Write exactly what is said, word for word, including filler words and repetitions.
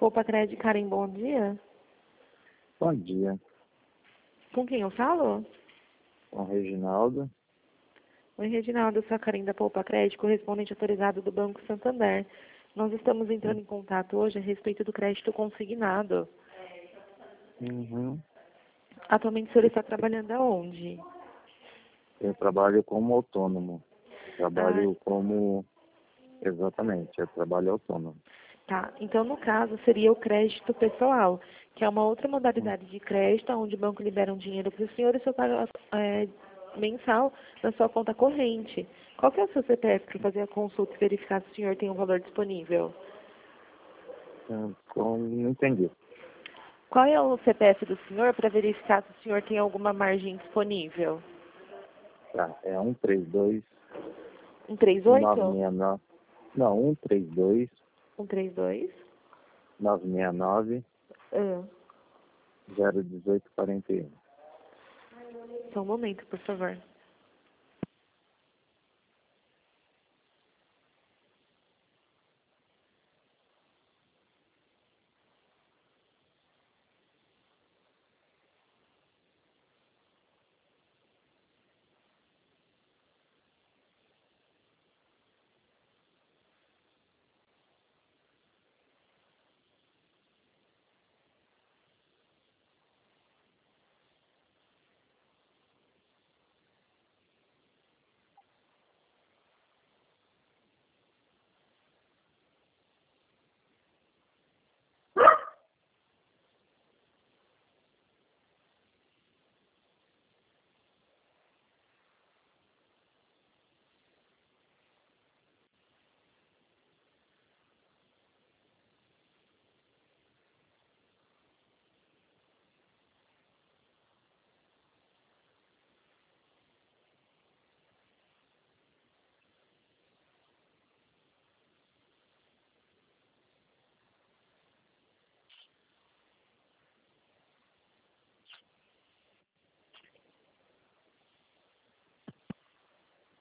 Poupa Crédito, Karen, bom dia. Bom dia, Com quem eu falo? com o Reginaldo. Oi, Reginaldo, eu sou a Karen da Poupa Crédito, correspondente autorizado do Banco Santander. Nós estamos entrando em contato hoje a respeito do crédito consignado. Uhum. Atualmente o senhor está trabalhando aonde? Eu trabalho como autônomo. Trabalho Ah, como... Exatamente, eu trabalho autônomo. tá. Então, no caso, seria o crédito pessoal, que é uma outra modalidade de crédito, onde o banco libera um dinheiro para o senhor e o senhor paga é, mensal na sua conta corrente. Qual que é o seu C P F para fazer a consulta e verificar se o senhor tem um valor disponível? Hum, Com... Não entendi. Qual é o C P F do senhor para verificar se o senhor tem alguma margem disponível? Tá, é um três dois Um três nove oito? seis nove. Não, um três dois Um três dois? nove seis nove Ah, zero um oito quatro um. só um momento, por favor.